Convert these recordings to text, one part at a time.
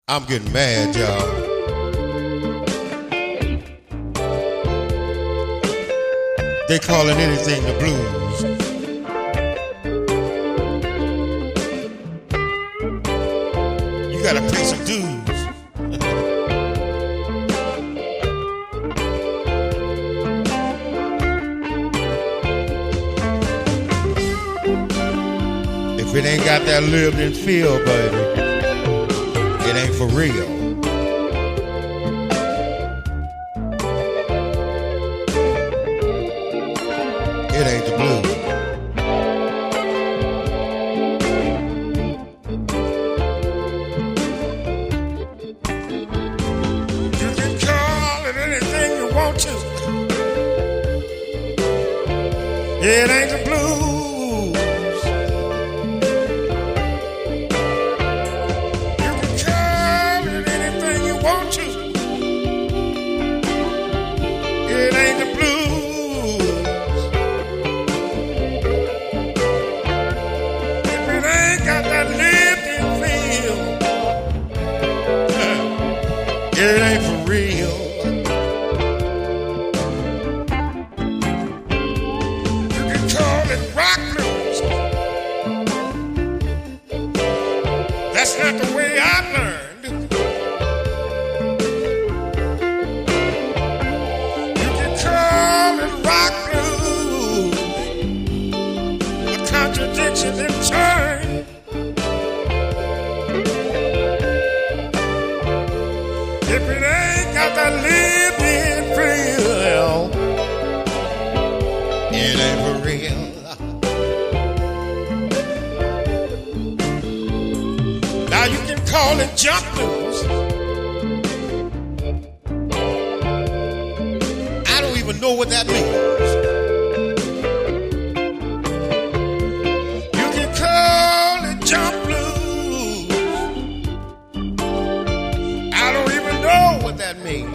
I'm getting mad, y'all. They calling anything the blues. You gotta pay some dues. If it ain't got that lived in feel, baby, it ain't for real. It ain't the blues. You can call it anything you want to. It ain't the blues. It ain't for real. You can call it rock blues. That's not the way I learned. You can call it rock blues. A contradiction in turn. If it ain't got that living feel, it ain't for real. Now you can call it jump blues. I don't even know what that means. You can call it jump blues. What that means.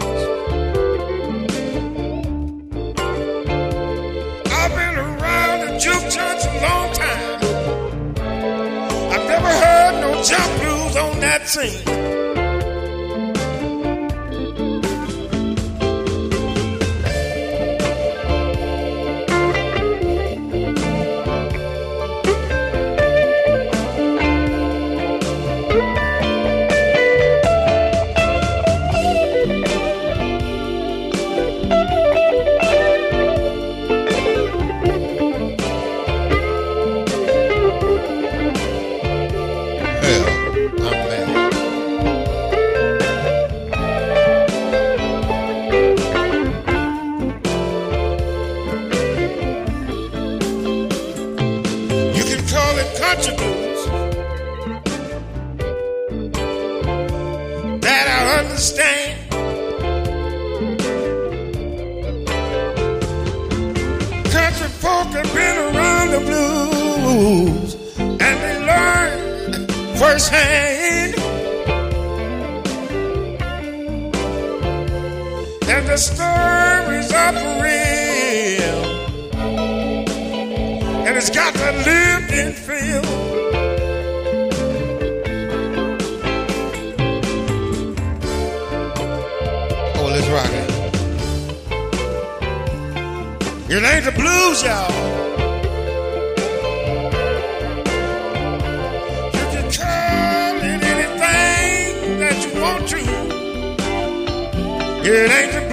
I've been around the juke joints a long time. I've never heard no jump blues on that scene. Country blues that I understand. Country folk have been around the blues and they learn firsthand. And the stories are for real. And it's got to live and feel. Oh, let's rock it. It ain't the blues, y'all. You can call it anything that you want to. It ain't the